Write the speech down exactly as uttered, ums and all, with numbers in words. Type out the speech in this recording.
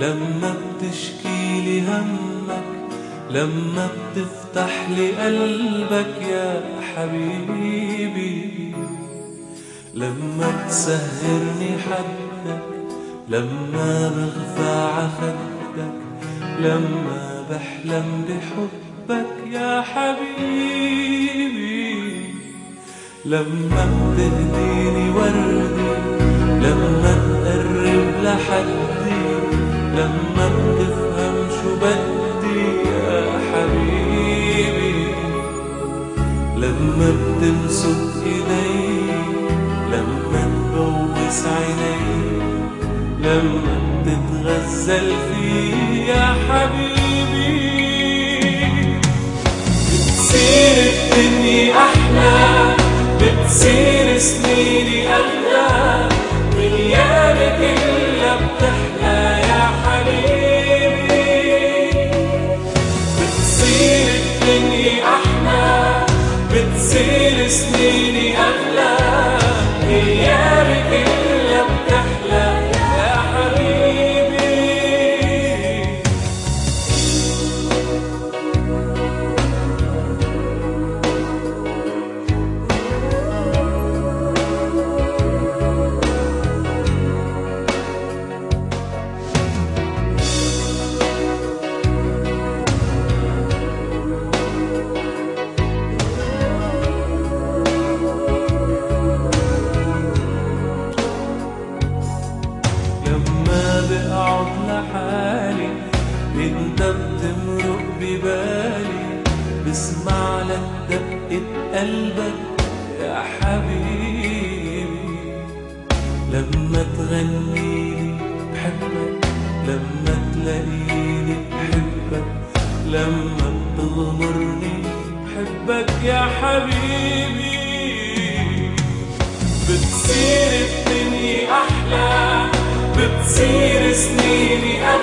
لما بتشكيلي همك، لما بتفتح لي قلبك يا حبيبي، لما تسهرني حدك، لما بغفى عخدك، لما بحلم بحبك يا حبيبي، لما بتهديني وردي، لما تقرب لحدي، لما بتفهم شو بدي يا حبيبي، لما بتمسك ايدي، لما تبوس عيني، لما بتتغزل في يا حبيبي، بتصير الدنيا أحلى، بتصير سنيني أغلى، أيامي كلها بتحلى يا حبيبي، بتصير الدنيا أحلى، بتصير سنيني أغلى، أيامي كلها بتحلى يا حبيبي. بقعد لحالي انت بتمرق ببالي، بسمع لك دقة قلبك يا حبيبي، لما تغنيلي بحبك، لما تلاقيني بحبك، لما بتغمرني بحبك يا حبيبي، بتصير الدنيا أحلى، بتصير سنيني